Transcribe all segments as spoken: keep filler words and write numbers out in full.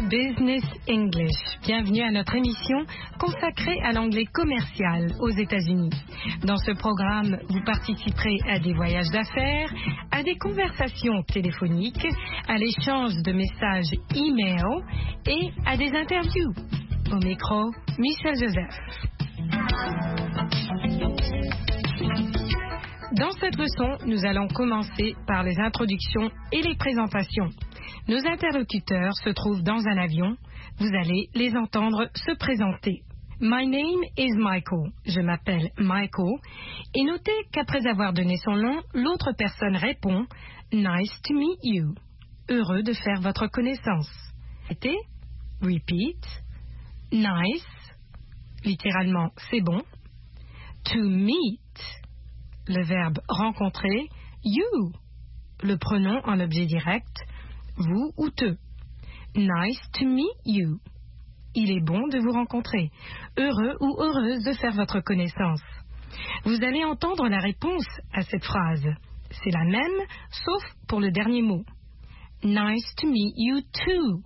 Business English. Bienvenue à notre émission consacrée à l'anglais commercial aux États-Unis. Dans ce programme, vous participerez à des voyages d'affaires, à des conversations téléphoniques, à l'échange de messages e-mail et à des interviews. Au micro, Michel Joseph. Dans cette leçon, nous allons commencer par les introductions et les présentations. Nos interlocuteurs se trouvent dans un avion. Vous allez les entendre se présenter. My name is Michael. Je m'appelle Michael. Et notez qu'après avoir donné son nom, l'autre personne répond Nice to meet you. Heureux de faire votre connaissance. Répétez. Repeat. Nice. Littéralement, c'est bon. To meet. Le verbe rencontrer. You. Le pronom en objet direct. Vous ou te. Nice to meet you. Il est bon de vous rencontrer. Heureux ou heureuse de faire votre connaissance. Vous allez entendre la réponse à cette phrase. C'est la même, sauf pour le dernier mot. Nice to meet you too.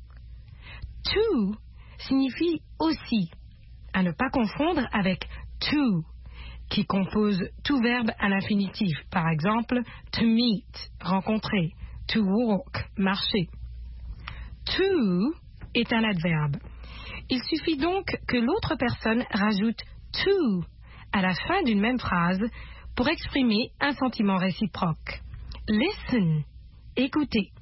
To signifie aussi, à ne pas confondre avec to, qui compose tout verbe à l'infinitif. Par exemple, to meet, rencontrer. To walk, marcher. To est un adverbe. Il suffit donc que l'autre personne rajoute to à la fin d'une même phrase pour exprimer un sentiment réciproque. Listen, écoutez.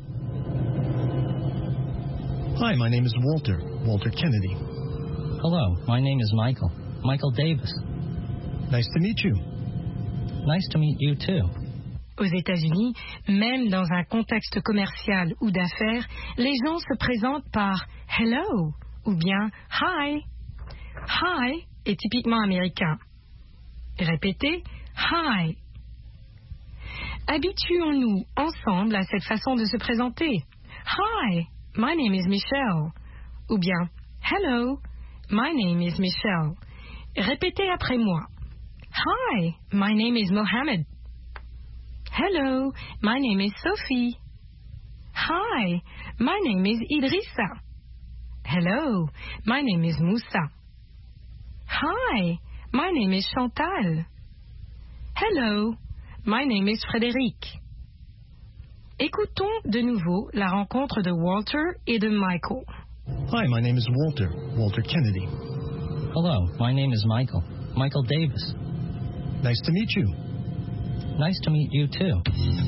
Hi, my name is Walter, Walter Kennedy. Hello, my name is Michael, Michael Davis. Nice to meet you. Nice to meet you too. Aux États-Unis, même dans un contexte commercial ou d'affaires, les gens se présentent par hello ou bien hi. Hi est typiquement américain. Répétez hi. Habituons-nous ensemble à cette façon de se présenter. Hi, my name is Michelle. Ou bien hello, my name is Michelle. Répétez après moi. Hi, my name is Mohammed. Hello, my name is Sophie. Hi, my name is Idrissa. Hello, my name is Moussa. Hi, my name is Chantal. Hello, my name is Frédéric. Écoutons de nouveau la rencontre de Walter et de Michael. Hi, my name is Walter, Walter Kennedy. Hello, my name is Michael, Michael Davis. Nice to meet you. Nice to meet you too.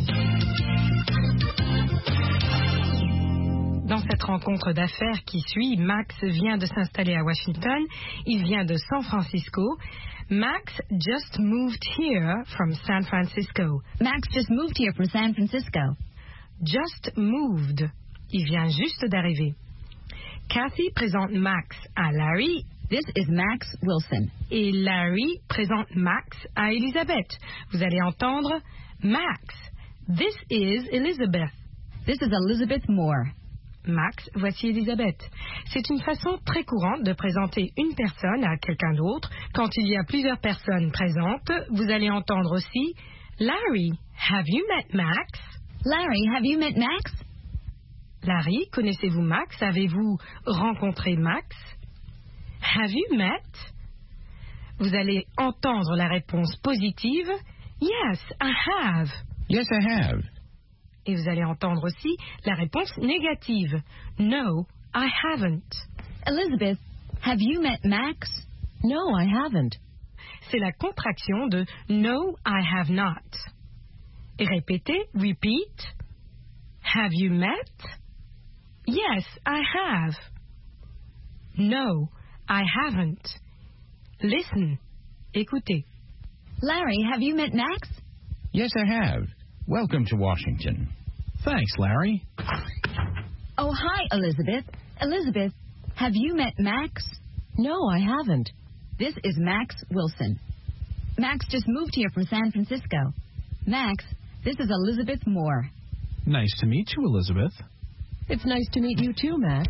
Dans cette rencontre d'affaires qui suit, Max vient de s'installer à Washington. Il vient de San Francisco. Max just moved here from San Francisco. Max just moved here from San Francisco. Just moved. Il vient juste d'arriver. Kathy présente Max à Larry. This is Max Wilson. Et Larry présente Max à Elizabeth. Vous allez entendre Max. This is Elizabeth. This is Elizabeth Moore. Max, voici Elizabeth. C'est une façon très courante de présenter une personne à quelqu'un d'autre. Quand il y a plusieurs personnes présentes, vous allez entendre aussi Larry, have you met Max? Larry, have you met Max? Larry, connaissez-vous Max? Avez-vous rencontré Max? Have you met? Vous allez entendre la réponse positive. Yes, I have. Yes, I have. Et vous allez entendre aussi la réponse négative. No, I haven't. Elizabeth, have you met Max? No, I haven't. C'est la contraction de No, I have not. Et répétez, repeat. Have you met? Yes, I have. No, I haven't. Listen. Écoutez. Larry, have you met Max? Yes, I have. Welcome to Washington. Thanks, Larry. Oh, hi, Elizabeth. Elizabeth, have you met Max? No, I haven't. This is Max Wilson. Max just moved here from San Francisco. Max, this is Elizabeth Moore. Nice to meet you, Elizabeth. It's nice to meet you too, Max.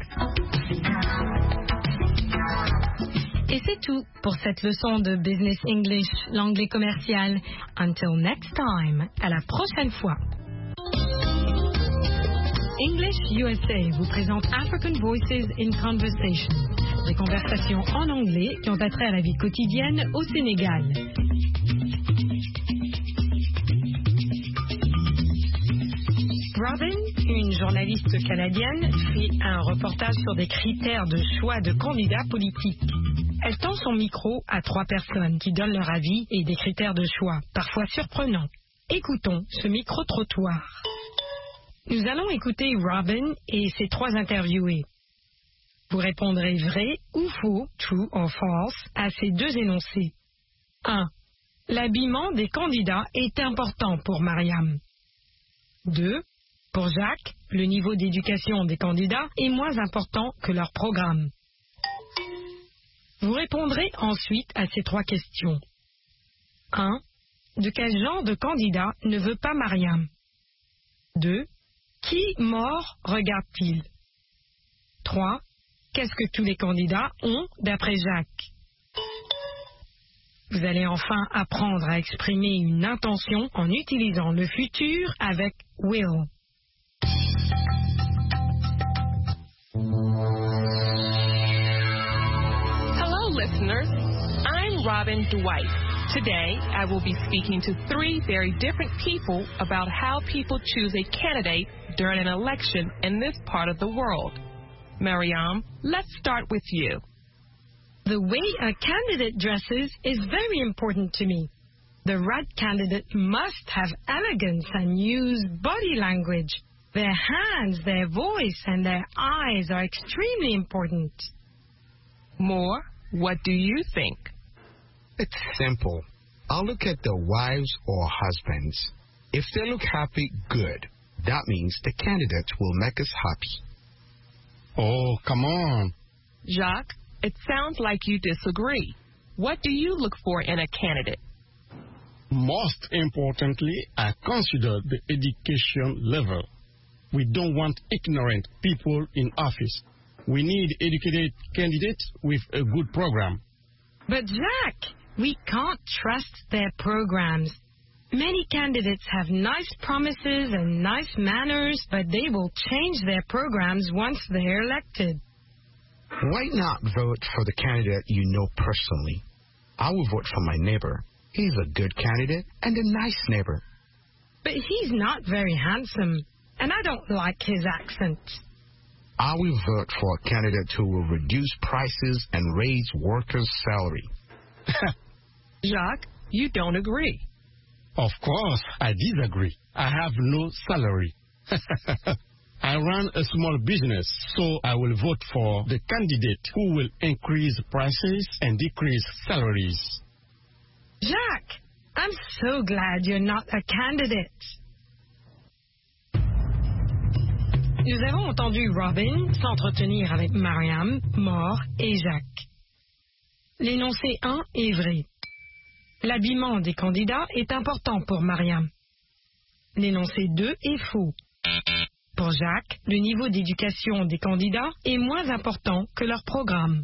Et c'est tout pour cette leçon de Business English, l'anglais commercial. Until next time, à la prochaine fois. English U S A vous présente African Voices in Conversation, des conversations en anglais qui ont attrait à la vie quotidienne au Sénégal. Robin, une journaliste canadienne, fait un reportage sur des critères de choix de candidats politiques. Elle tend son micro à trois personnes qui donnent leur avis et des critères de choix, parfois surprenants. Écoutons ce micro-trottoir. Nous allons écouter Robin et ses trois interviewés. Vous répondrez vrai ou faux, true or false, à ces deux énoncés. un. L'habillement des candidats est important pour Mariam. deux. Pour Jacques, le niveau d'éducation des candidats est moins important que leur programme. Vous répondrez ensuite à ces trois questions. un. De quel genre de candidat ne veut pas Mariam? deux. Qui mort regarde-t-il? trois. Qu'est-ce que tous les candidats ont d'après Jacques? Vous allez enfin apprendre à exprimer une intention en utilisant le futur avec will. Hello, listeners. I'm Robin Dwight. Today, I will be speaking to three very different people about how people choose a candidate during an election in this part of the world. Mariam, let's start with you. The way a candidate dresses is very important to me. The right candidate must have elegance and use body language. Their hands, their voice, and their eyes are extremely important. Moore, what do you think? It's simple. I'll look at the wives or husbands. If they look happy, good. That means the candidate will make us happy. Oh, come on. Jacques, it sounds like you disagree. What do you look for in a candidate? Most importantly, I consider the education level. We don't want ignorant people in office. We need educated candidates with a good program. But Jacques, we can't trust their programs. Many candidates have nice promises and nice manners, but they will change their programs once they're elected. Why not vote for the candidate you know personally? I will vote for my neighbor. He's a good candidate and a nice neighbor. But he's not very handsome, and I don't like his accent. I will vote for a candidate who will reduce prices and raise workers' salary. Jacques, you don't agree. Of course, I disagree. I have no salary. I run a small business, so I will vote for the candidate who will increase prices and decrease salaries. Jacques, I'm so glad you're not a candidate. Nous avons entendu Robin s'entretenir avec Mariam, Moore et Jacques. L'énoncé un est vrai. L'habillement des candidats est important pour Mariam. L'énoncé deux est faux. Pour Jacques, le niveau d'éducation des candidats est moins important que leur programme.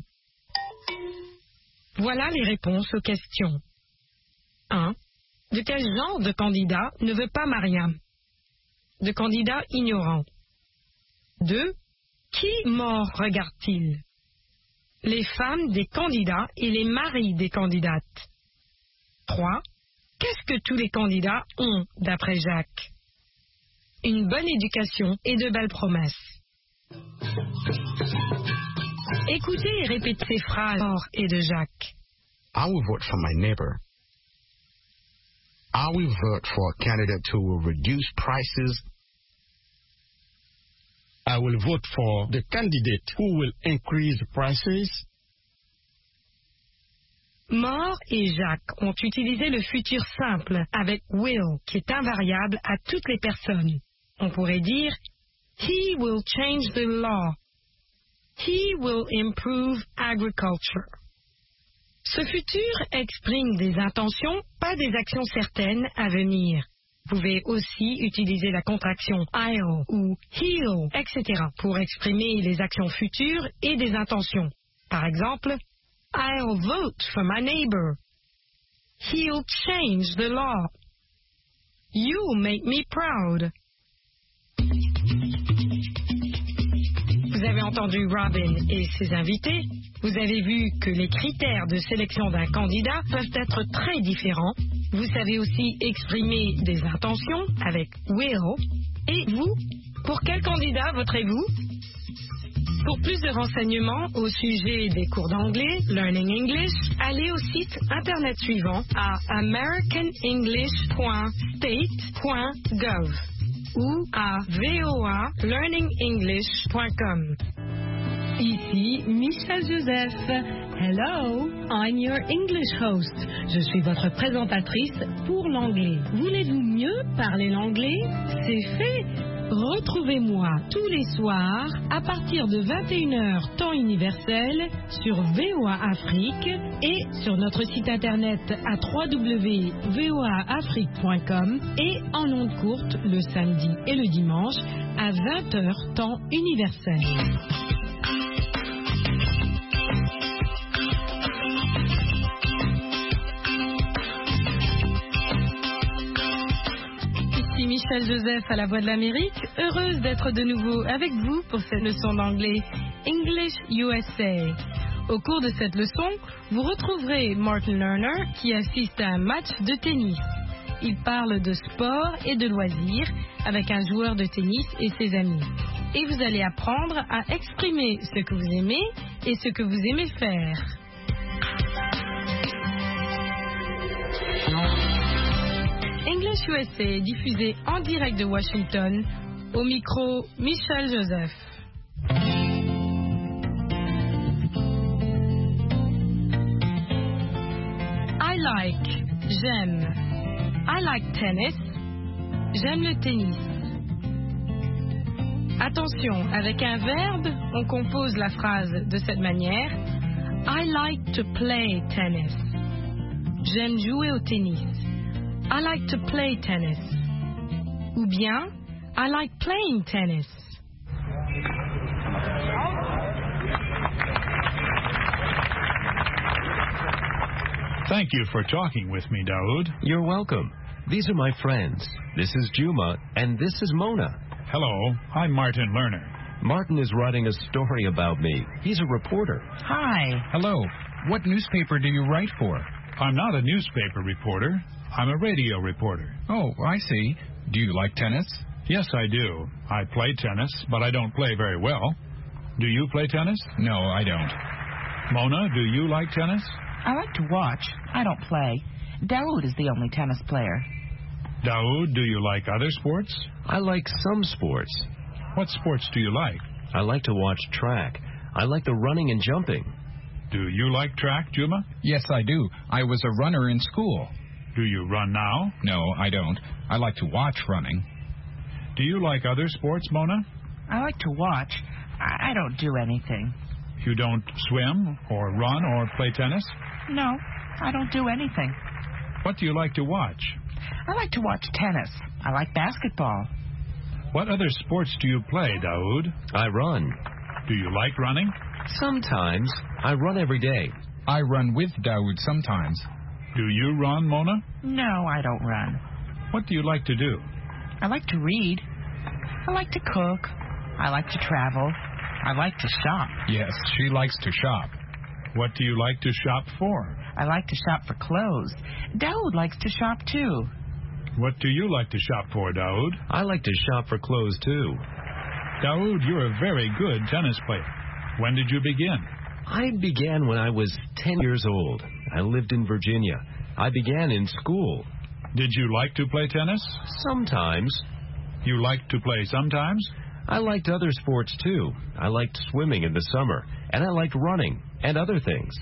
Voilà les réponses aux questions. un. De quel genre de candidat ne veut pas Mariam? De candidat ignorant. deux. Qui mort regarde-t-il? Les femmes des candidats et les maris des candidates. trois. Qu'est-ce que tous les candidats ont, d'après Jacques? Une bonne éducation et de belles promesses. Écoutez et répétez ces phrases et de Jacques. I will vote for my neighbor. I will vote for a candidate who will reduce prices. I will vote for the candidate who will increase prices. Moore et Jacques ont utilisé le futur simple avec will, qui est invariable à toutes les personnes. On pourrait dire He will change the law. He will improve agriculture. Ce futur exprime des intentions, pas des actions certaines à venir. Vous pouvez aussi utiliser la contraction I'll ou he'll, et cetera pour exprimer les actions futures et des intentions. Par exemple, I'll vote for my neighbor. He'll change the law. You'll make me proud. Vous avez entendu Robin et ses invités. Vous avez vu que les critères de sélection d'un candidat peuvent être très différents. Vous savez aussi exprimer des intentions avec will. Et vous, pour quel candidat voterez-vous? Pour plus de renseignements au sujet des cours d'anglais, Learning English, allez au site internet suivant à american english point state point gov ou à voa learning english point com. Ici Michelle Joseph. Hello, I'm your English host. Je suis votre présentatrice pour l'anglais. Voulez-vous mieux parler l'anglais? C'est fait. Retrouvez-moi tous les soirs à partir de vingt et une heures temps universel sur V O A Afrique et sur notre site internet à w w w point v o a afrique point com et en ondes courtes le samedi et le dimanche à vingt heures temps universel. Michelle Joseph à la Voix de l'Amérique, heureuse d'être de nouveau avec vous pour cette leçon d'anglais English U S A. Au cours de cette leçon, vous retrouverez Martin Lerner qui assiste à un match de tennis. Il parle de sport et de loisirs avec un joueur de tennis et ses amis. Et vous allez apprendre à exprimer ce que vous aimez et ce que vous aimez faire. English U S A est diffusé en direct de Washington, au micro Michelle Joseph. I like, j'aime. I like tennis, j'aime le tennis. Attention, avec un verbe, on compose la phrase de cette manière. I like to play tennis. J'aime jouer au tennis. I like to play tennis. Ou bien, I like playing tennis. Thank you for talking with me, Daoud. You're welcome. These are my friends. This is Juma, and this is Mona. Hello, I'm Martin Lerner. Martin is writing a story about me. He's a reporter. Hi. Hello. What newspaper do you write for? I'm not a newspaper reporter. I'm a radio reporter. Oh, I see. Do you like tennis? Yes, I do. I play tennis, but I don't play very well. Do you play tennis? No, I don't. Mona, do you like tennis? I like to watch. I don't play. Daoud is the only tennis player. Daoud, do you like other sports? I like some sports. What sports do you like? I like to watch track. I like the running and jumping. Do you like track, Juma? Yes, I do. I was a runner in school. Do you run now? No, I don't. I like to watch running. Do you like other sports, Mona? I like to watch. I, I don't do anything. You don't swim or run or play tennis? No, I don't do anything. What do you like to watch? I like to watch tennis. I like basketball. What other sports do you play, Daoud? I run. Do you like running? Sometimes. I run every day. I run with Daoud sometimes. Do you run, Mona? No, I don't run. What do you like to do? I like to read. I like to cook. I like to travel. I like to shop. Yes, she likes to shop. What do you like to shop for? I like to shop for clothes. Daoud likes to shop too. What do you like to shop for, Daoud? I like to shop for clothes too. Daoud, you're a very good tennis player. When did you begin? I began when I was ten years old. I lived in Virginia. I began in school. Did you like to play tennis? Sometimes. You liked to play sometimes? I liked other sports too. I liked swimming in the summer, and I liked running and other things.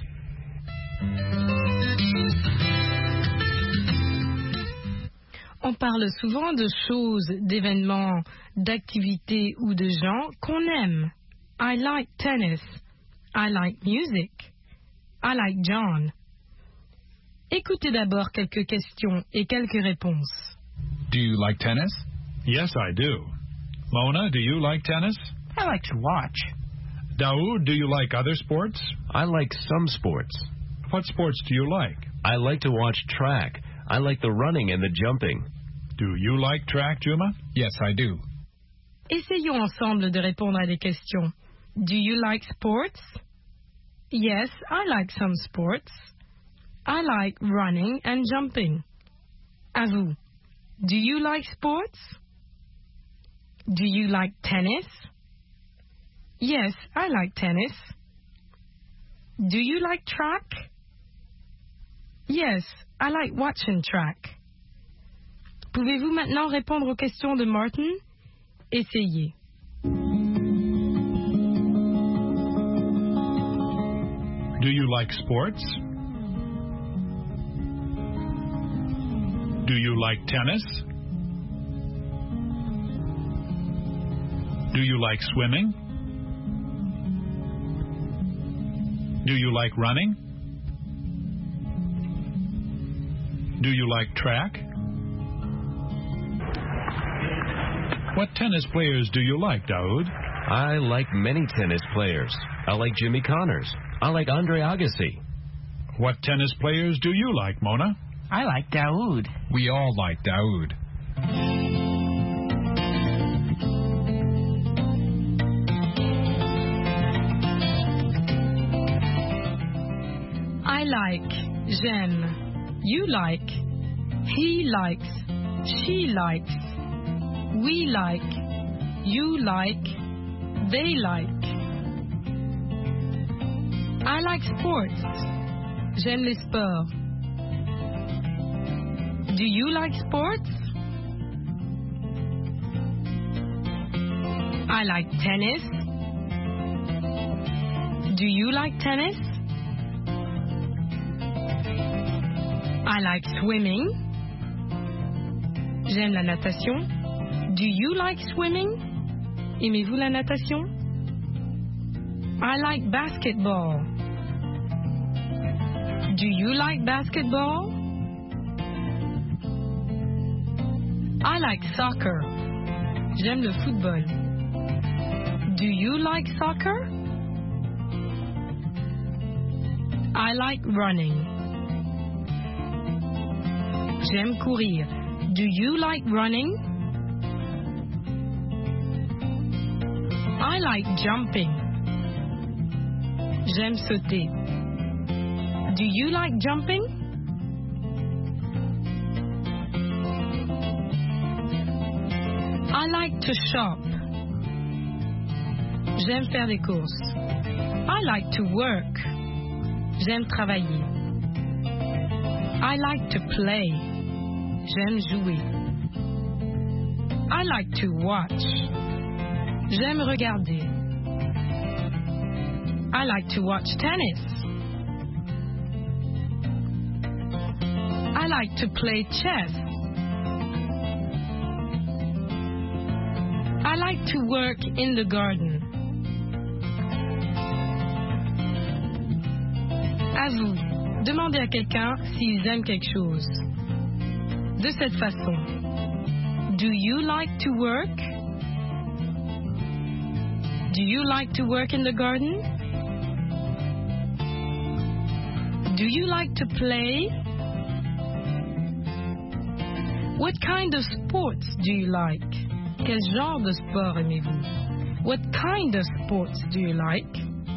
On parle souvent de choses, d'événements, d'activités ou de gens qu'on aime. I like tennis. I like music. I like John. Écoutez d'abord quelques questions et quelques réponses. Do you like tennis? Yes, I do. Mona, do you like tennis? I like to watch. Daoud, do you like other sports? I like some sports. What sports do you like? I like to watch track. I like the running and the jumping. Do you like track, Juma? Yes, I do. Essayons ensemble de répondre à des questions. Do you like sports? Yes, I like some sports. I like running and jumping. À vous. Do you like sports? Do you like tennis? Yes, I like tennis. Do you like track? Yes, I like watching track. Pouvez-vous maintenant répondre aux questions de Martin? Essayez. Do you like sports? Do you like tennis? Do you like swimming? Do you like running? Do you like track? What tennis players do you like, Daoud? I like many tennis players. I like Jimmy Connors. I like Andre Agassi. What tennis players do you like, Mona? I like Daoud. We all like Daoud. I like, j'aime, you like, he likes, she likes, we like, you like, they like. I like sports. J'aime les sports. Do you like sports? I like tennis. Do you like tennis? I like swimming. J'aime la natation. Do you like swimming? Aimez-vous la natation? I like basketball. Do you like basketball? I like soccer. J'aime le football. Do you like soccer? I like running. J'aime courir. Do you like running? I like jumping. J'aime sauter. Do you like jumping? I like to shop. J'aime faire des courses. I like to work. J'aime travailler. I like to play. J'aime jouer. I like to watch. J'aime regarder. I like to watch tennis. I like to play chess. I like to work in the garden. À vous, demandez à quelqu'un s'ils aiment quelque chose. De cette façon. Do you like to work? Do you like to work in the garden? Do you like to play? What kind of sports do you like? Quel genre de sport aimez-vous? What kind of sports do you like?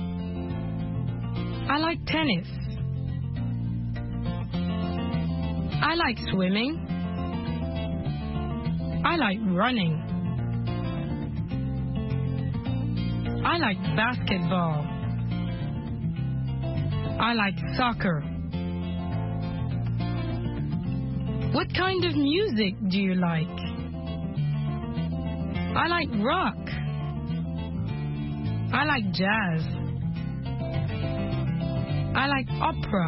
I like tennis. I like swimming. I like running. I like basketball. I like soccer. What kind of music do you like? I like rock. I like jazz. I like opera.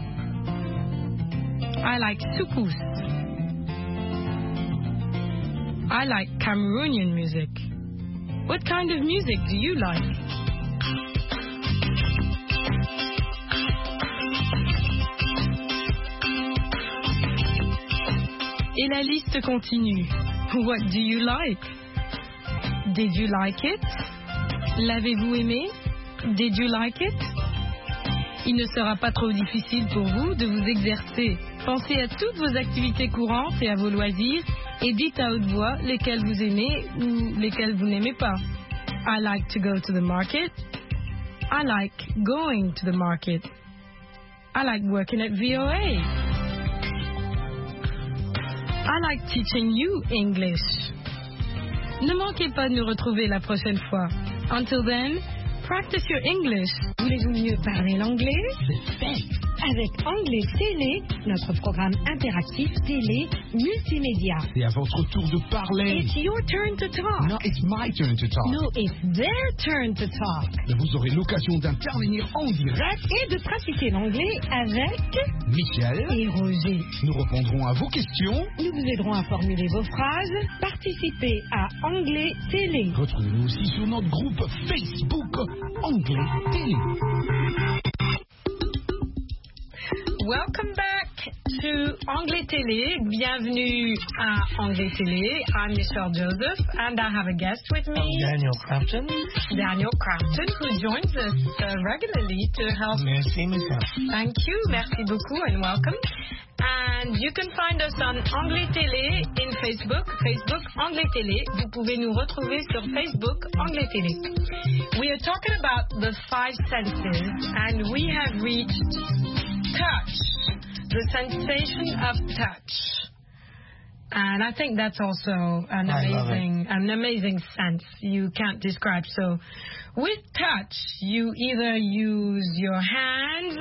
I like soukous. I like Cameroonian music. What kind of music do you like? Et la liste continue. What do you like? Did you like it? L'avez-vous aimé? Did you like it? Il ne sera pas trop difficile pour vous de vous exercer. Pensez à toutes vos activités courantes et à vos loisirs et dites à haute voix lesquelles vous aimez ou lesquelles vous n'aimez pas. I like to go to the market. I like going to the market. I like working at V O A. I like teaching you English. Ne manquez pas de nous retrouver la prochaine fois. Until then, practice your English. Voulez-vous mieux parler l'anglais? C'est fait. Avec Anglais Télé, notre programme interactif télé multimédia. C'est à votre tour de parler. It's your turn to talk. No, it's my turn to talk. No, it's their turn to talk. Vous aurez l'occasion d'intervenir en direct et de pratiquer l'anglais avec Michel et Roger. Nous répondrons à vos questions. Nous vous aiderons à formuler vos phrases. Participez à Anglais Télé. Retrouvez-nous aussi sur notre groupe Facebook Anglais Télé. Welcome back to Anglais Télé. Bienvenue à Anglais Télé. I'm Michelle Joseph, and I have a guest with me. I'm Daniel Crafton. Daniel Crafton, who joins us uh, regularly to help. Merci, Michelle. Thank you. Merci beaucoup and welcome. And you can find us on Anglais Télé in Facebook. Facebook Anglais Télé. Vous pouvez nous retrouver sur Facebook Anglais Télé. We are talking about the five senses, and we have reached touch, the sensation of touch. And I think that's also an amazing, an amazing sense you can't describe. So with touch, you either use your hands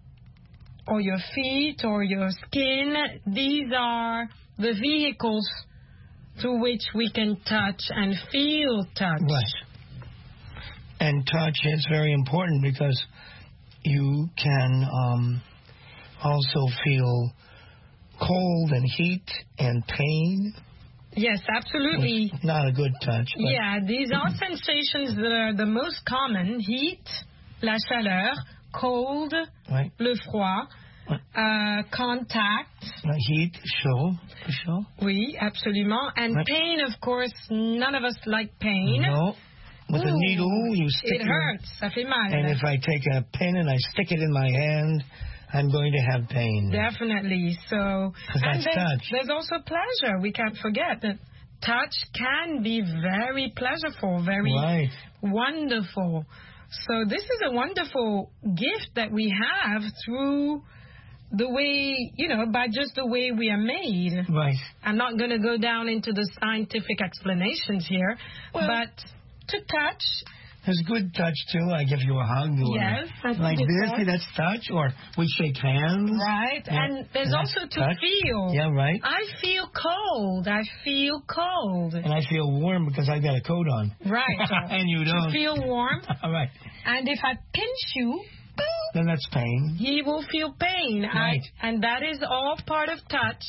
or your feet or your skin. These are the vehicles through which we can touch and feel touch. Right. And touch is very important because you can um, also feel cold and heat and pain. Yes, absolutely. It's not a good touch. But yeah, these are sensations that are the most common. Heat, la chaleur, cold, right. le froid, right. uh, contact. Heat, chaud, chaud. Oui, absolument. And right. pain, of course, none of us like pain. No. With Ooh, a needle, you stick it hurts. Ça fait mal. And if I take a pin and I stick it in my hand, I'm going to have pain. Definitely. So, and that's there's, touch. there's also pleasure. We can't forget that touch can be very pleasurable, very right. wonderful. So this is a wonderful gift that we have through the way, you know, by just the way we are made. Right. I'm not going to go down into the scientific explanations here, well, but to touch. There's good touch, too. I give you a hug. Yes. Like this, see, that's touch. Or we shake hands. Right. Yeah. And there's that's also to touch. feel. Yeah, right. I feel cold. I feel cold. And I feel warm because I've got a coat on. Right. And you don't. To feel warm. All right. And if I pinch you, then that's pain. You will feel pain. Right. I, and that is all part of touch.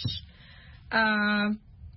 Uh,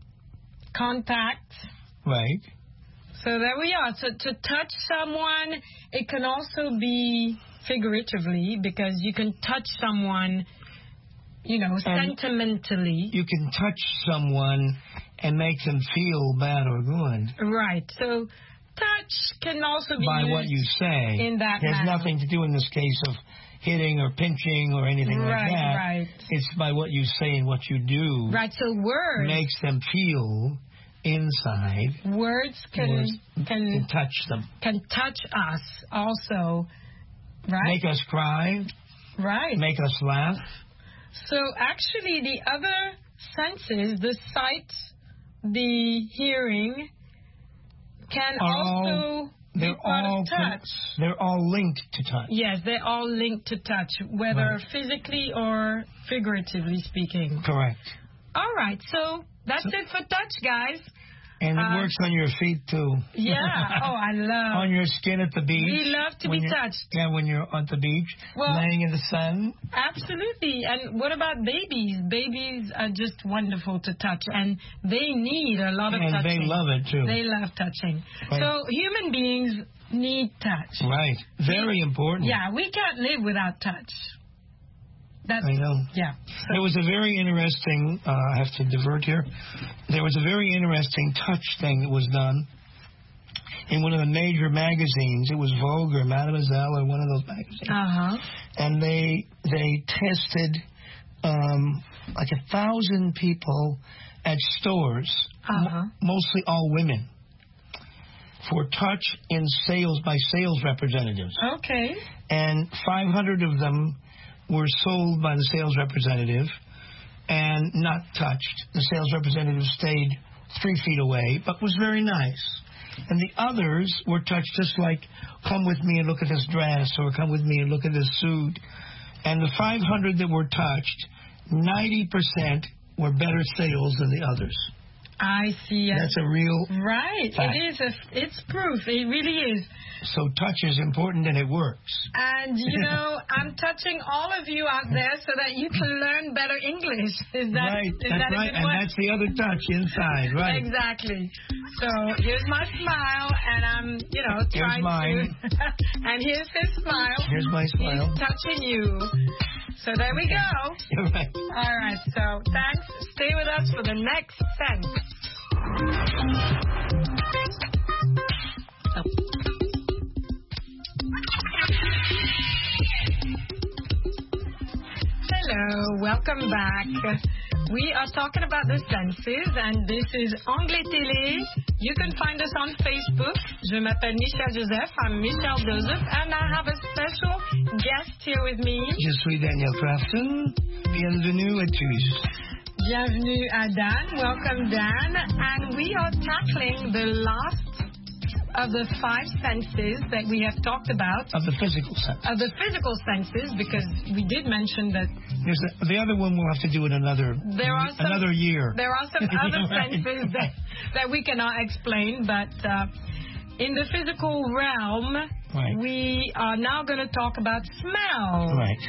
contact. Right. So there we are. So to touch someone, it can also be figuratively because you can touch someone, you know, and sentimentally. You can touch someone and make them feel bad or good. Right. So touch can also be by used what you say. In that There's manner. nothing to do in this case of hitting or pinching or anything right, like that. Right. It's by what you say and what you do. Right. So words makes them feel. Inside, words can words can, can touch them. Can touch us also, right? Make us cry. Right. Make us laugh. So actually, the other senses, the sight, the hearing, can Are also all, be they're part all of touch. They're all linked to touch. Yes, they're all linked to touch, whether right. physically or figuratively speaking. Correct. All right, so. That's it for touch, guys. And it uh, works on your feet, too. Yeah. Oh, I love. On your skin at the beach. We love to be touched. Yeah, when you're at the beach, well, laying in the sun. Absolutely. And what about babies? Babies are just wonderful to touch, and they need a lot of and touching. And they love it, too. They love touching. Right. So human beings need touch. Right. Very we, important. Yeah, we can't live without touch. That's, I know. Yeah. So. There was a very interesting, uh, I have to divert here. There was a very interesting touch thing that was done in one of the major magazines. It was Vogue or Mademoiselle or one of those magazines. Uh-huh. And they they tested um, like a thousand people at stores, uh-huh. m- mostly all women. for touch in sales by sales representatives. Okay. And five hundred of them were sold by the sales representative and not touched. The sales representative stayed three feet away, but was very nice. And the others were touched just like, come with me and look at this dress, or come with me and look at this suit. And the five hundred that were touched, ninety percent were better sales than the others. I see. That's a real Right. fact. It is. A, it's proof. It really is. So touch is important and it works. And, you know, I'm touching all of you out there so that you can learn better English. Is that, right. is That's that right. a good And one? that's the other touch inside. Right. Exactly. So here's my smile, and I'm, you know, Here's trying mine. to. And here's his smile. Here's my smile. He's touching you. So there we go. You're right. All right. So thanks. Stay with us for the next sense. Oh. Hello, welcome back. We are talking about the senses, and this is Anglais Télé. You can find us on Facebook. Je m'appelle Michelle Joseph. I'm Michelle Joseph, and I have a special guest here with me. Je suis Daniel Crafton. Bienvenue à tous. Bienvenue à Dan. Welcome, Dan. And we are tackling the last of the five senses that we have talked about. Of the physical sense. Of the physical senses, because we did mention that There's a, the other one we'll have to do in another there are some, another year. There are some other Right. senses that, that we cannot explain, but uh, in the physical realm, Right. we are now going to talk about smell. Right.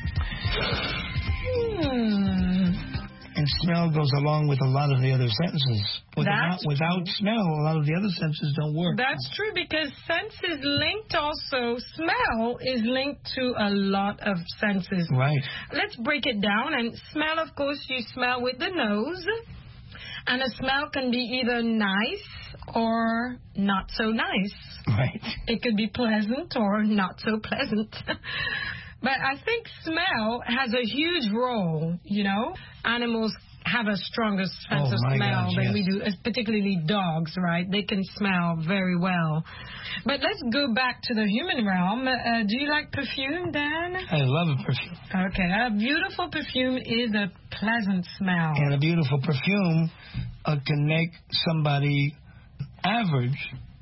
Hmm. And smell goes along with a lot of the other senses. Without, That's without smell, a lot of the other senses don't work. That's true, because sense is linked also, smell is linked to a lot of senses. Right. Let's break it down. And smell, of course, you smell with the nose. And a smell can be either nice or not so nice. Right. It could be pleasant or not so pleasant. But I think smell has a huge role, you know. Animals have a stronger sense Oh, of my smell gosh, than yes. we do, particularly dogs, right? They can smell very well. But let's go back to the human realm. Uh, do you like perfume, Dan? I love a perfume. Okay, a beautiful perfume is a pleasant smell. And a beautiful perfume uh, can make somebody average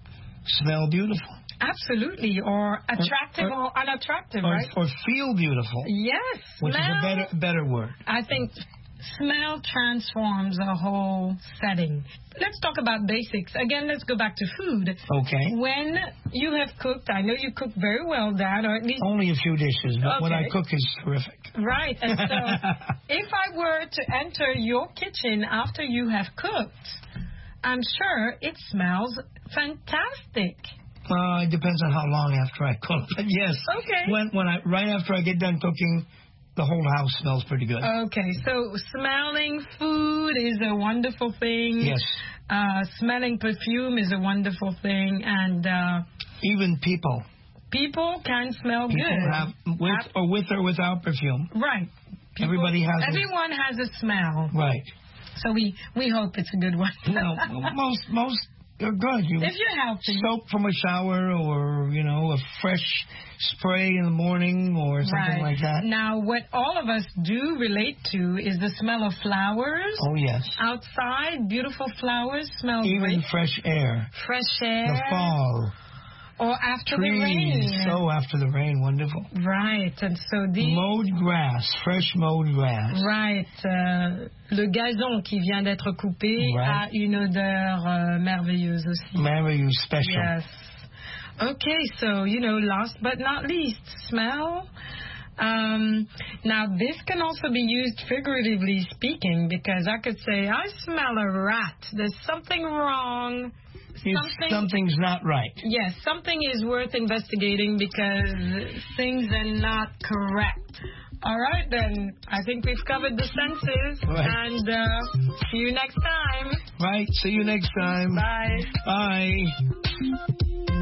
smell beautiful. Absolutely, or attractive or, or, unattractive, or, right? Or feel beautiful. Yes, Which smell, is a better better word. I think smell transforms a whole setting. Let's talk about basics. Again, let's go back to food. Okay. When you have cooked, I know you cook very well, Dan, or at least... Only a few dishes, but Okay. what I cook is terrific. Right, and so if I were to enter your kitchen after you have cooked, I'm sure it smells fantastic. Uh, it depends on how long after I cook. But yes. Okay. When when I right after I get done cooking, the whole house smells pretty good. Okay, so smelling food is a wonderful thing. Yes. Uh, smelling perfume is a wonderful thing, and uh, even people. People can smell People good. have with or with or without perfume. Right. People, Everybody has. Everyone has a smell. Right. So we we hope it's a good one. No, most most are good. You If you're healthy. soap from a shower, or you know, a fresh spray in the morning, or something Right. like that. Now, what all of us do relate to is the smell of flowers. Oh yes. Outside, beautiful flowers smell Even great. fresh air. Fresh air. The fall. Or after Trees. the rain. So after the rain, wonderful. Right, and so the... Mowed grass, fresh mowed grass. Right. Euh, le gazon qui vient d'être coupé Right. a une odeur euh, merveilleuse aussi. Merveilleuse, special. Yes. Okay, so, you know, last but not least, smell. Um, now, this can also be used figuratively speaking, because I could say, I smell a rat. There's something wrong. Something, something's not right. Yes, something is worth investigating because things are not correct. All right, then. I think we've covered the senses. Right. And uh, see you next time. Right. See you next time. Bye. Bye.